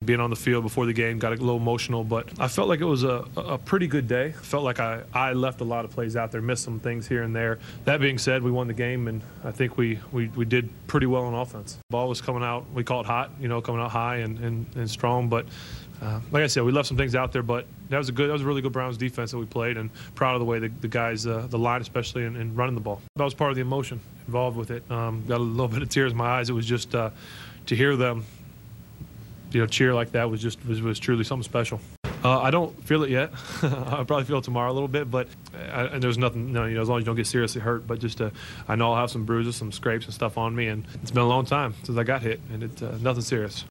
being on the field before the game, got a little emotional, but I felt like it was a pretty good day. Felt like I left a lot of plays out there, missed some things here and there. That being said, we won the game, and I think we did pretty well on offense. The ball was coming out, we call it hot, coming out high and strong, but like I said, we left some things out there, but that was a really good Browns defense that we played, and proud of the way the guys, the line especially, and running the ball. That was part of the emotion involved with it. Got a little bit of tears in my eyes. It was just to hear them, cheer like that was truly something special. I don't feel it yet. I'll probably feel it tomorrow a little bit, but there's nothing, as long as you don't get seriously hurt. But just I know I'll have some bruises, some scrapes and stuff on me, and it's been a long time since I got hit, and it's nothing serious.